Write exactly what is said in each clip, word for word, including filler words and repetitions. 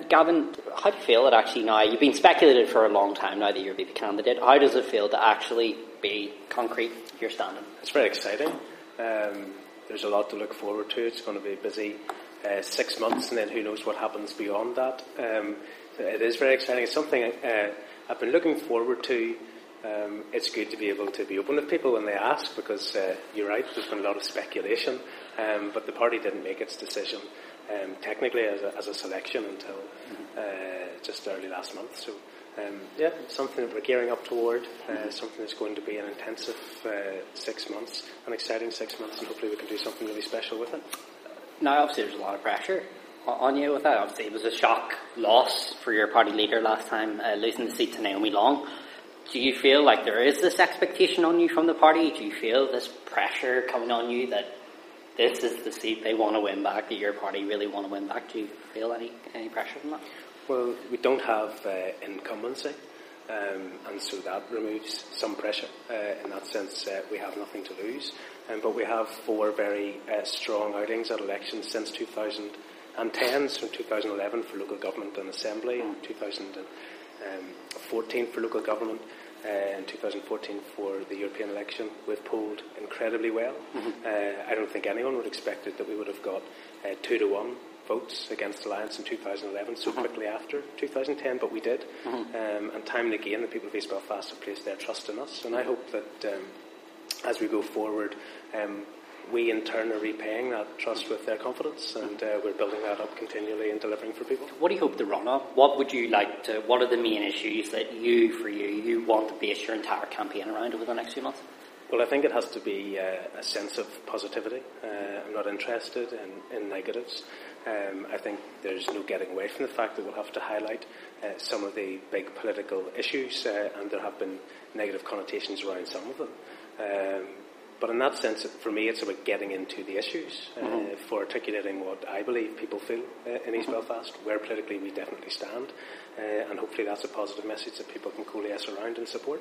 Gavin, how do you feel it actually now? You've been speculated for a long time now that you'll be the candidate. How does it feel to actually be concrete, you're standing? It's very exciting. Um, there's a lot to look forward to. It's going to be a busy uh, six months, and then who knows what happens beyond that. Um, it is very exciting. It's something uh, I've been looking forward to. Um, it's good to be able to be open with people when they ask, because uh, you're right, there's been a lot of speculation, um, but the party didn't make its decision um, technically as a, as a selection until uh, just early last month. So um, yeah, something that we're gearing up toward, uh, something that's going to be an intensive uh, six months, an exciting six months, and hopefully we can do something really special with it. Now obviously there's a lot of pressure on you with that. Obviously it was a shock loss for your party leader last time, uh, losing the seat to Naomi Long. Do you feel like there is this expectation on you from the party? Do you feel this pressure coming on you that this is the seat they want to win back, that your party really want to win back? Do you feel any, any pressure from that? Well, we don't have uh, incumbency, um, and so that removes some pressure. Uh, in that sense, uh, we have nothing to lose. Um, but we have four very uh, strong outings at elections since two thousand ten, so two thousand eleven for local government and assembly, and two thousand fourteen for local government, uh, and two thousand fourteen for the European election. We've polled incredibly well. Mm-hmm. Uh, I don't think anyone would have expected that we would have got uh, two to one votes against Alliance in two thousand eleven so mm-hmm. quickly after two thousand ten, but we did. Mm-hmm. Um, and time and again, the people of East Belfast have placed their trust in us. And I hope that um, as we go forward, um, we in turn are repaying that trust with their confidence, and uh, we're building that up continually and delivering for people. What do you hope to run on? What would you like to, what are the main issues that you, for you, you want to base your entire campaign around over the next few months? Well, I think it has to be uh, a sense of positivity. Uh, I'm not interested in, in negatives. Um, I think there's no getting away from the fact that we'll have to highlight uh, some of the big political issues, uh, and there have been negative connotations around some of them. Um, But in that sense, for me, it's about getting into the issues, uh, mm-hmm. for articulating what I believe people feel uh, in East mm-hmm. Belfast, where politically we definitely stand, uh, and hopefully that's a positive message that people can coalesce around and support.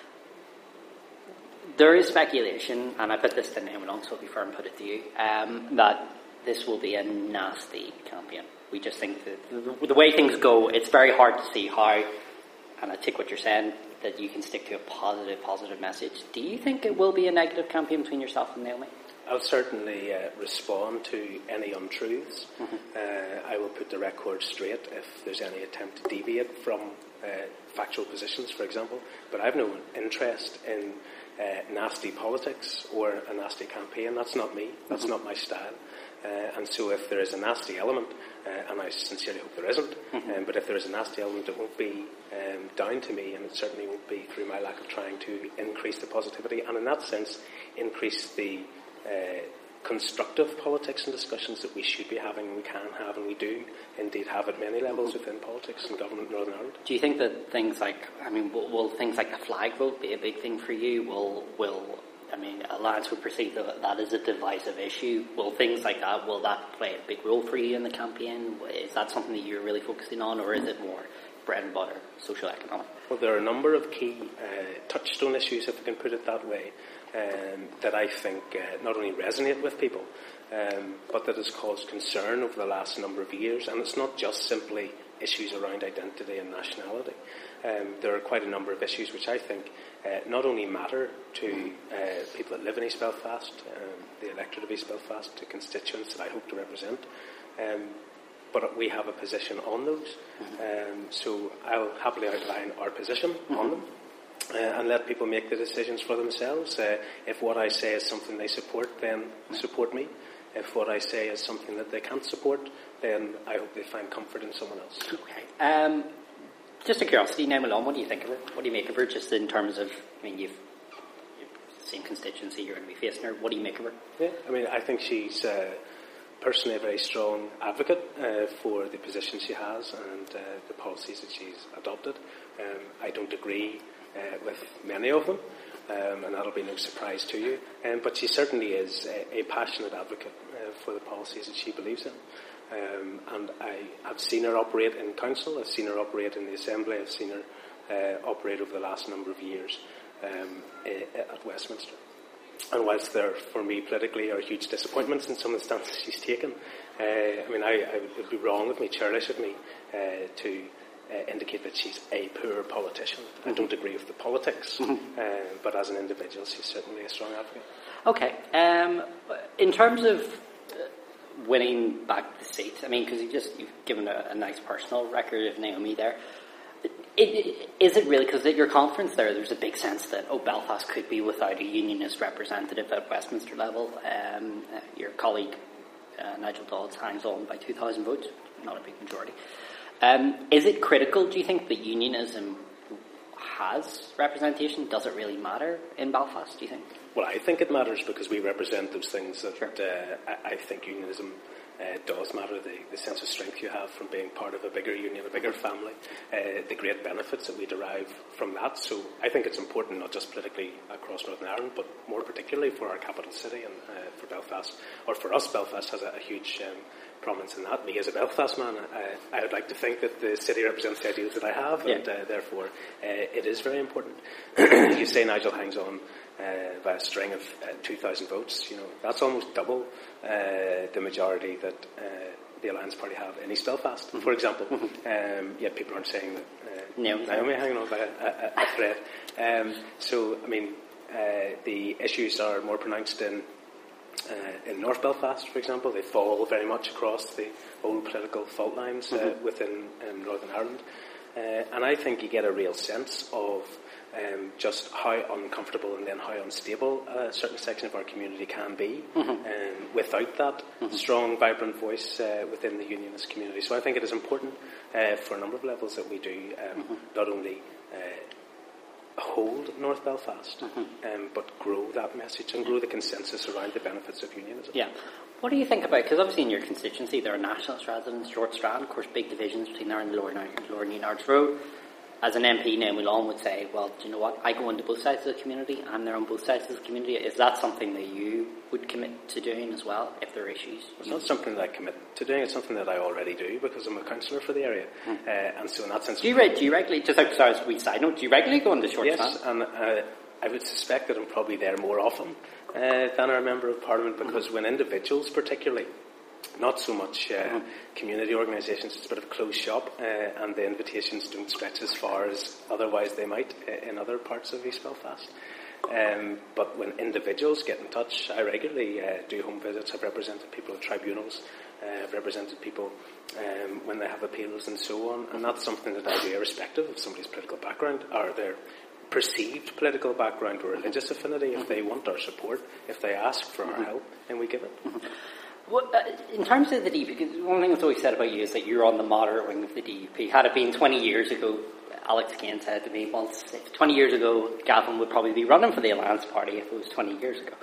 There is speculation, and I put this to Naomi Long, so I'll be fair and put it to you, um, that this will be a nasty campaign. We just think that the, the way things go, it's very hard to see how, and I take what you're saying, that you can stick to a positive, positive message. Do you think it will be a negative campaign between yourself and Naomi? I'll certainly uh, respond to any untruths. Mm-hmm. Uh, I will put the record straight if there's any attempt to deviate from uh, factual positions, for example. But I've no interest in uh, nasty politics or a nasty campaign. That's not me. That's mm-hmm. not my style. Uh, and so if there is a nasty element, uh, and I sincerely hope there isn't, mm-hmm. um, but if there is a nasty element, it won't be um, down to me, and it certainly won't be through my lack of trying to increase the positivity, and in that sense, increase the uh, constructive politics and discussions that we should be having, and we can have, and we do indeed have at many levels mm-hmm. within politics and government in Northern Ireland. Do you think that things like, I mean, will, will things like the flag vote be a big thing for you? Will, will I mean, Alliance would perceive that that is a divisive issue. Will things like that, will that play a big role for you in the campaign? Is that something that you're really focusing on, or is it more bread and butter, social economic? Well, there are a number of key uh, touchstone issues, if we can put it that way, um, that I think uh, not only resonate with people, um, but that has caused concern over the last number of years. And it's not just simply issues around identity and nationality. Um, there are quite a number of issues which I think uh, not only matter to uh, people that live in East Belfast, um, the electorate of East Belfast, to constituents that I hope to represent, um, but we have a position on those. Mm-hmm. Um, so I'll happily outline our position mm-hmm. on them uh, and let people make the decisions for themselves. Uh, if what I say is something they support, then mm-hmm. support me. If what I say is something that they can't support, then I hope they find comfort in someone else. Okay. Um, just a curiosity, Naomi Long, what do you think of her? What do you make of her, just in terms of, I mean, you've, you've the same constituency, you're going to be facing her. What do you make of her? Yeah, I mean, I think she's uh, personally a very strong advocate uh, for the position she has and uh, the policies that she's adopted. Um, I don't agree uh, with many of them. Um, and that'll be no surprise to you. Um, but she certainly is a, a passionate advocate uh, for the policies that she believes in. Um, and I have seen her operate in council, I've seen her operate in the Assembly, I've seen her uh, operate over the last number of years um, at Westminster. and whilst there, for me, politically, are huge disappointments in some of the stances she's taken, uh, I mean, I, I would, it would be wrong of me, churlish of me, uh, to uh, indicate that she's a poor politician. Mm-hmm. I don't agree with the politics, mm-hmm. uh, but as an individual, she's certainly a strong advocate. Okay. Um, in terms of winning back the seat, I mean, because you just, you've given a, a nice personal record of Naomi there. It, it, is it really, because at your conference there, there's a big sense that, oh, Belfast could be without a unionist representative at Westminster level. Um, uh, your colleague, uh, Nigel Dodds, hangs on by two thousand votes, not a big majority. Um, is it critical, do you think, that unionism has representation? Does it really matter in Belfast, do you think? Well, I think it matters because we represent those things that sure. uh, I, I think unionism uh, does matter. The, the sense of strength you have from being part of a bigger union, a bigger family, uh, the great benefits that we derive from that. So I think it's important, not just politically across Northern Ireland, but more particularly for our capital city and uh, for Belfast, or for us. Belfast has a, a huge um, prominence in that. Me as a Belfast man, I, I would like to think that the city represents the ideals that I have, yeah. and uh, therefore uh, it is very important. You say Nigel hangs on Uh, by a string of uh, two thousand votes. You know, that's almost double uh, the majority that uh, the Alliance Party have in East Belfast, mm-hmm. for example. Mm-hmm. Um, yet people aren't saying that uh, no, Naomi hanging on by a, a, a thread. Um, so, I mean, uh, the issues are more pronounced in uh, in North Belfast, for example. They fall very much across the old political fault lines uh, mm-hmm. within um, Northern Ireland. Uh, and I think you get a real sense of Um, just how uncomfortable and then how unstable a certain section of our community can be mm-hmm. um, without that mm-hmm. strong, vibrant voice uh, within the unionist community. So I think it is important uh, for a number of levels that we do um, mm-hmm. not only uh, hold North Belfast, mm-hmm. um, but grow that message and grow the consensus around the benefits of unionism. Yeah. What do you think about, because obviously in your constituency there are nationalist residents, Short Strand, of course, big divisions between there and the Lower Newnaards Road. As an M P, Naomi Long would say, well, do you know what, I go into both sides of the community, I'm there on both sides of the community. Is that something that you would commit to doing as well, if there are issues? It's not something that I commit to doing, it's something that I already do, because I'm a councillor for the area. Mm. Uh, and so in that sense... Do you, re- do you regularly, just like, sorry, as we side note, do you regularly go into Short Yes, Strand? Yes, and uh, I would suspect that I'm probably there more often uh, than a member of Parliament, because mm-hmm. when individuals particularly, not so much uh, mm-hmm. community organisations, it's a bit of a closed shop, uh, and the invitations don't stretch as far as otherwise they might uh, in other parts of East Belfast. Um, but when individuals get in touch, I regularly uh, do home visits. I've represented people at tribunals, uh, I've represented people um, when they have appeals and so on, and that's something that I do irrespective of somebody's political background or their perceived political background or religious affinity. If they want our support, if they ask for our help, then we give it. Well, uh, in terms of the D U P, because one thing that's always said about you is that you're on the moderate wing of the D U P. Had it been twenty years ago, Alex Kane said to me once, if twenty years ago, Gavin would probably be running for the Alliance Party if it was twenty years ago.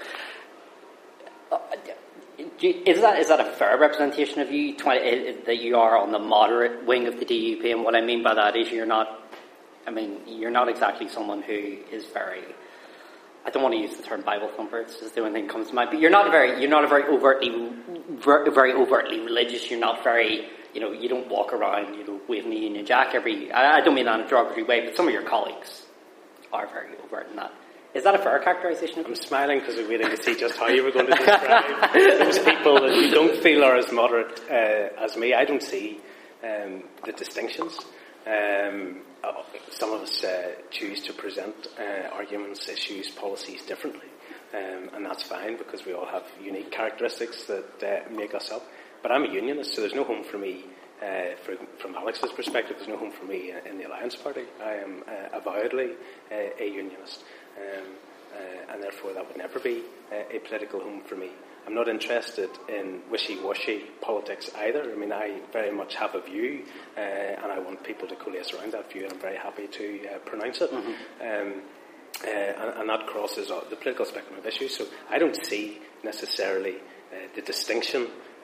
Uh, do you, is that is that a fair representation of you, twenty, uh, that you are on the moderate wing of the D U P? And what I mean by that is you're not, I mean, you're not exactly someone who is very... I don't want to use the term Bible thumper. It's just the only thing that comes to mind. But you're not a very, you're not a very overtly, ver, very overtly religious. You're not very, you know, you don't walk around, you know, waving the Union Jack every. I, I don't mean that in a derogatory way, but some of your colleagues are very overt in that. Is that a fair characterisation of I'm smiling because I'm waiting to see just how you were going to describe those people that you don't feel are as moderate uh, as me. I don't see um, the distinctions. Um, some of us uh, choose to present uh, arguments, issues, policies differently, um, and that's fine because we all have unique characteristics that uh, make us up. But I'm a unionist, so there's no home for me. Uh, for, from Alex's perspective, there's no home for me in, in the Alliance Party. I am uh, avowedly uh, a unionist, um, uh, and therefore that would never be uh, a political home for me. I'm not interested in wishy-washy politics either. I mean, I very much have a view, uh, and I want people to coalesce around that view, and I'm very happy to uh, pronounce it. Mm-hmm. Um, uh, and, and that crosses the political spectrum of issues. So I don't see necessarily uh, the distinction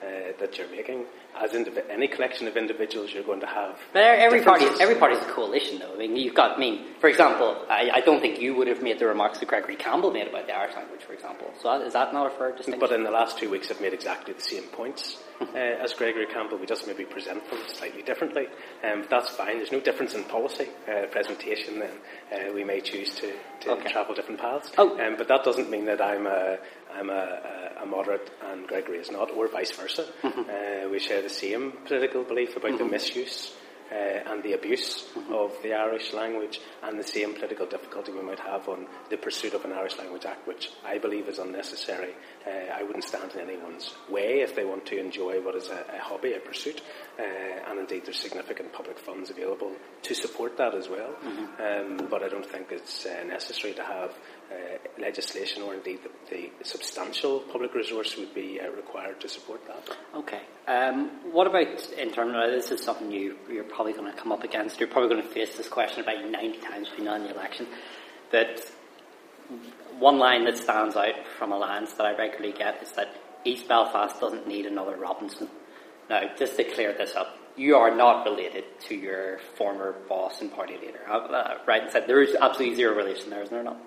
uh, that you're making. As indiv- any collection of individuals, you're going to have. But every party, differences. every party is a coalition, though. I mean, you've got. I mean, for example, I, I don't think you would have made the remarks that Gregory Campbell made about the Irish language, for example. So that, is that not a fair distinction? But in the last two weeks, I've made exactly the same points uh, as Gregory Campbell. We just maybe present them slightly differently. Um, that's fine. There's no difference in policy uh, presentation. Then uh, we may choose to, to okay. travel different paths. Oh. Um, but that doesn't mean that I'm a I'm a, a, a moderate and Gregory is not, or vice versa. Mm-hmm. Uh, we share the same political belief about mm-hmm. the misuse uh, and the abuse mm-hmm. of the Irish language, and the same political difficulty we might have on the pursuit of an Irish Language Act, which I believe is unnecessary. Uh, I wouldn't stand in anyone's way if they want to enjoy what is a, a hobby, a pursuit, uh, and indeed there's significant public funds available to support that as well. Mm-hmm. Um, but I don't think it's uh, necessary to have uh, legislation, or indeed the, the substantial public resource would be uh, required to support that. Okay. Um, what about in terms of, this is something you, you're probably going to come up against, you're probably going to face this question about ninety times between now and the election, that one line that stands out from Alliance that I regularly get is that East Belfast doesn't need another Robinson. Now, just to clear this up, you are not related to your former boss and party leader. Uh, right, said there is absolutely zero relation there, isn't there not?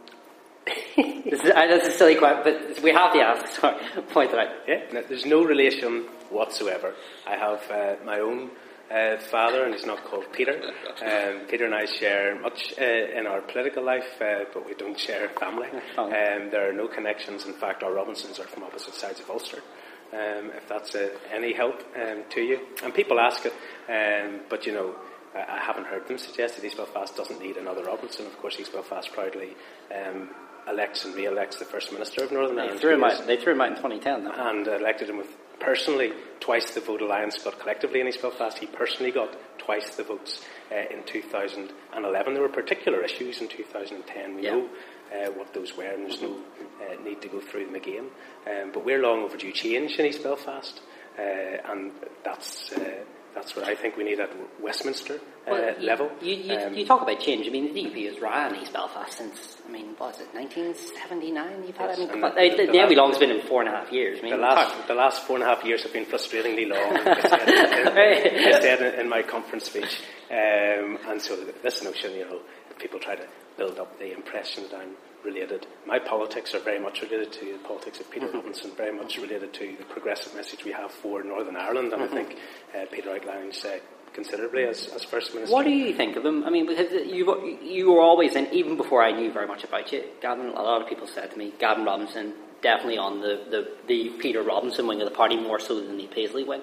this is, uh, that's a silly question, but we have to ask. Sorry, point it out. Yeah, no, there's no relation whatsoever. I have uh, my own uh, father, and he's not called Peter. Um, Peter and I share much uh, in our political life, uh, but we don't share family. Um, there are no connections. In fact, our Robinsons are from opposite sides of Ulster. Um, if that's uh, any help um, to you. And people ask it, um, but you know, I haven't heard them suggest that East Belfast doesn't need another Robinson. Of course, East Belfast proudly um, elects and re-elects the First Minister of Northern Ireland. They threw him out, they threw him out in twenty ten, though. And elected him with, personally, twice the vote Alliance got collectively in East Belfast. He personally got twice the votes uh, in two thousand eleven. There were particular issues in two thousand ten. We yeah. know uh, what those were, and there's no uh, need to go through them again. Um, but we're long overdue change in East Belfast, uh, and that's... Uh, That's what I think we need at Westminster uh, well, you, level. You, you, um, you talk about change. I mean, the D U P has ran East Belfast since, I mean, what was it, nineteen seventy-nine? You've had, yes, I mean, the, the, the, the Abbey Long's been in four and a half years. I mean, the last, the last four and a half years have been frustratingly long. I said, in, I said in, in my conference speech, um, and so this notion, you know, people try to build up the impression that I'm related. My politics are very much related to the politics of Peter mm-hmm. Robinson, very much related to the progressive message we have for Northern Ireland, and mm-hmm. I think uh, Peter outlines uh, considerably as, as First Minister. What do you think of him? I mean, because you you were always, and even before I knew very much about you, Gavin, a lot of people said to me, Gavin Robinson, definitely on the, the, the Peter Robinson wing of the party, more so than the Paisley wing.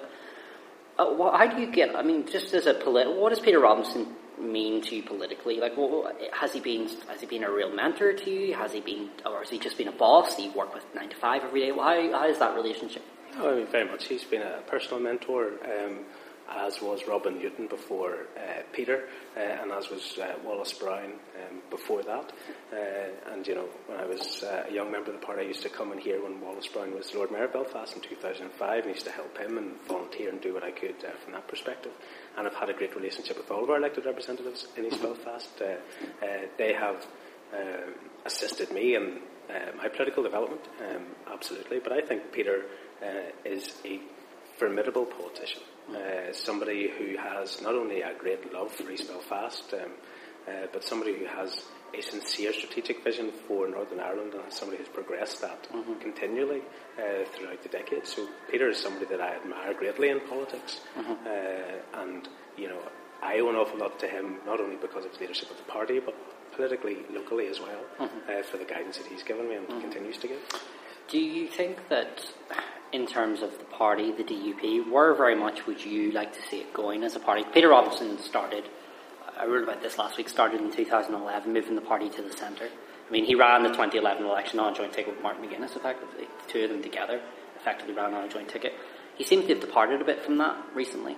Uh, well, how do you get, I mean, just as a political, what does Peter Robinson mean to you politically? Like, well, has he been has he been a real mentor to you? Has he been, or has he just been a boss? Do you work with nine to five every day? Well, how, how is that relationship? Oh, I mean, very much. He's been a personal mentor, um, as was Robin Newton before uh, Peter, uh, and as was uh, Wallace Brown um, before that. Uh, and, you know, when I was uh, a young member of the party, I used to come and hear when Wallace Brown was Lord Mayor of Belfast in two thousand five, and I used to help him and volunteer and do what I could uh, from that perspective. And I've had a great relationship with all of our elected representatives in East Belfast. Uh, uh, they have uh, assisted me in uh, my political development, um, absolutely. But I think Peter uh, is a formidable politician. Uh, somebody who has not only a great love for East Belfast, um, uh, but somebody who has a sincere strategic vision for Northern Ireland, and somebody who's progressed that mm-hmm. continually uh, throughout the decades. So Peter is somebody that I admire greatly in politics, mm-hmm. uh, and you know, I owe an awful lot to him, not only because of his leadership of the party, but politically, locally as well, mm-hmm. uh, for the guidance that he's given me and mm-hmm. continues to give. Do you think that, in terms of the party, the D U P, where very much would you like to see it going as a party? Peter Robinson started, I wrote about this last week, started in two thousand eleven, moving the party to the centre. I mean, he ran the twenty eleven election on a joint ticket with Martin McGuinness, effectively. The two of them together effectively ran on a joint ticket. He seems to have departed a bit from that recently.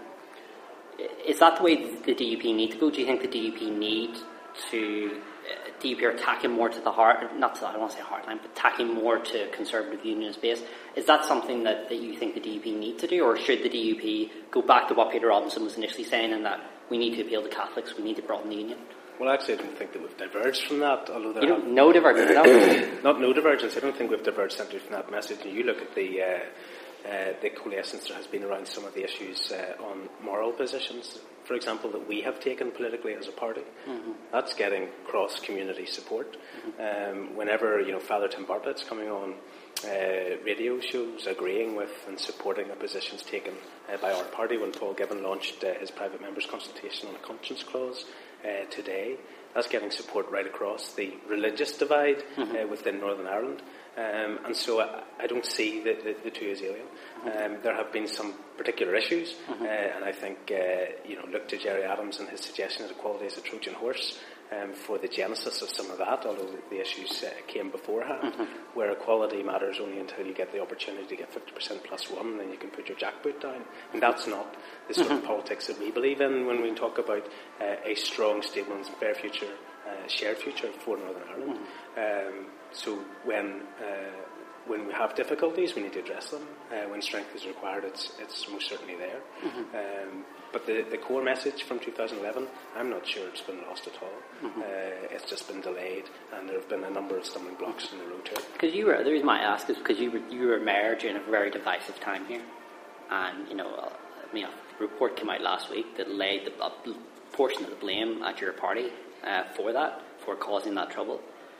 Is that the way the D U P need to go? Do you think the D U P need to... Uh, D U P are tacking more to the heart, not to, I don't want to say heartline, but tacking more to conservative unionist base. Is that something that, that you think the D U P need to do, or should the D U P go back to what Peter Robinson was initially saying, and that we need to appeal to Catholics, we need to broaden the union? Well, actually, I don't think that we've diverged from that. Although there you don't, no divergence. Not no divergence. I don't think we've diverged centrally from that message. And you look at the uh, uh, the coalescence there has been around some of the issues uh, on moral positions, for example, that we have taken politically as a party. Mm-hmm. That's getting cross-community support. Mm-hmm. Um, whenever, you know, Father Tim Bartlett's coming on uh, radio shows agreeing with and supporting the positions taken uh, by our party, when Paul Gibbon launched uh, his private members' consultation on a conscience clause uh, today, that's getting support right across the religious divide mm-hmm. uh, within Northern Ireland. Um, and so I, I don't see the, the, the two as alien. Um, there have been some particular issues, mm-hmm. uh, and I think, uh, you know, look to Gerry Adams and his suggestion that equality is a Trojan horse um, for the genesis of some of that, although the issues uh, came beforehand, mm-hmm. where equality matters only until you get the opportunity to get fifty percent plus one, and then you can put your jackboot down. And that's not the sort mm-hmm. of politics that we believe in when we talk about uh, a strong, stable and fair future, uh, shared future for Northern Ireland. Mm-hmm. Um, so when uh, when we have difficulties, we need to address them. Uh, when strength is required, it's it's most certainly there. Mm-hmm. Um, but the, the core message from two thousand eleven, I'm not sure it's been lost at all. Mm-hmm. Uh, it's just been delayed, and there have been a number of stumbling blocks in the road to it. Because you were, the reason why I ask is because you were you were mayor during a very divisive time here, and you know, I mean, a report came out last week that laid the, a portion of the blame at your party uh, for that, for causing that trouble.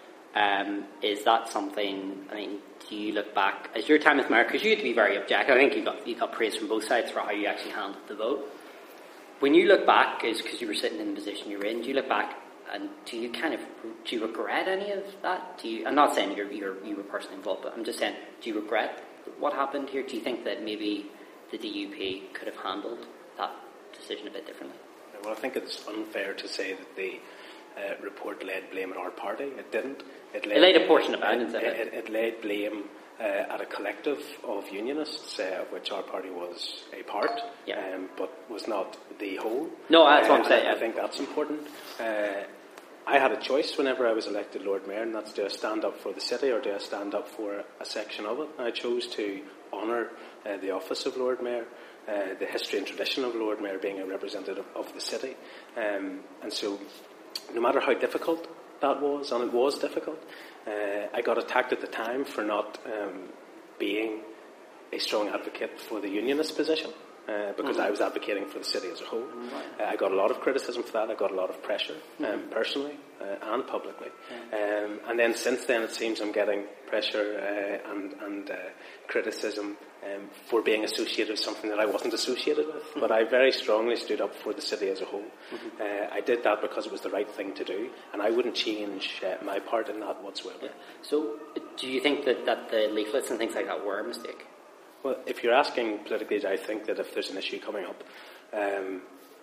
Um, is that something, I mean, do you look back, as your time as mayor, because you had to be very objective, I think you got you got praise from both sides for how you actually handled the vote. When you look back, is because you were sitting in the position you were in, do you look back and do you kind of, do you regret any of that? Do you, I'm not saying you're, you're, you were personally involved, but I'm just saying, do you regret what happened here? Do you think that maybe the D U P could have handled that decision a bit differently? Well, I think it's unfair to say that the uh, report laid blame at our party. It didn't. It laid, it laid a portion of it, it, it, it laid blame uh, at a collective of unionists, uh, of which our party was a part, yeah. um, but was not the whole. No, that's uh, what I'm saying. I, I think that's important. Uh, I had a choice whenever I was elected Lord Mayor, and that's do I stand up for the city or do I stand up for a section of it? And I chose to honour uh, the office of Lord Mayor, uh, the history and tradition of Lord Mayor being a representative of the city. Um, and so, no matter how difficult that was, and it was difficult, uh, I got attacked at the time for not um, being a strong advocate for the unionist position. Uh, because mm-hmm. I was advocating for the city as a whole. Mm-hmm. Uh, I got a lot of criticism for that. I got a lot of pressure, um, mm-hmm. personally uh, and publicly. Mm-hmm. Um, and then since then, it seems I'm getting pressure uh, and, and uh, criticism um, for being associated with something that I wasn't associated with. Mm-hmm. But I very strongly stood up for the city as a whole. Mm-hmm. Uh, I did that because it was the right thing to do, and I wouldn't change uh, my part in that whatsoever. Yeah. So, do you think that, that the leaflets and things like that were a mistake? Well, if you're asking politically, I think that if there's an issue coming up, um,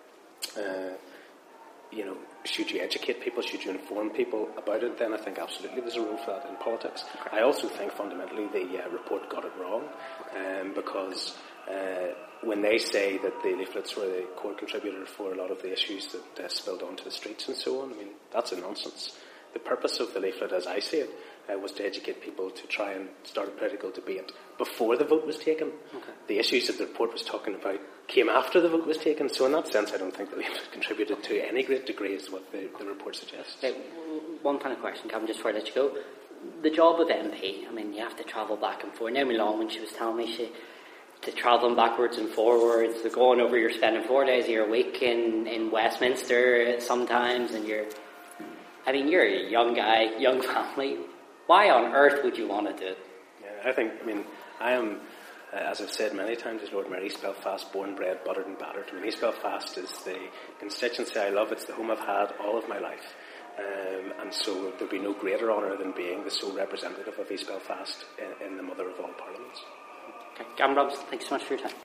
uh, you know, should you educate people, should you inform people about it, then I think absolutely there's a role for that in politics. Okay. I also think fundamentally the uh, report got it wrong, um, because uh, when they say that the leaflets were the core contributor for a lot of the issues that uh, spilled onto the streets and so on, I mean, that's a nonsense. The purpose of the leaflet, as I see it, uh, was to educate people to try and start a political debate before the vote was taken. Okay. The issues that the report was talking about came after the vote was taken, so in that sense I don't think the leaflet contributed to any great degree as what the, the report suggests. Okay, one final question, Kevin, just before I let you go. The job of M P, I mean, you have to travel back and forth. Naomi Long, when she was telling me, she to travelling backwards and forwards, to going over, you're spending four days of your week in, in Westminster sometimes, and you're I mean, you're a young guy, young family. Why on earth would you want to do it? Yeah, I think, I mean, I am, uh, as I've said many times, as Lord Mayor, East Belfast, born, bred, buttered and battered. I mean, East Belfast is the constituency I love. It's the home I've had all of my life. Um, and so there'd be no greater honour than being the sole representative of East Belfast in, in the mother of all parliaments. Okay, Gavin Robinson, thank you so much for your time.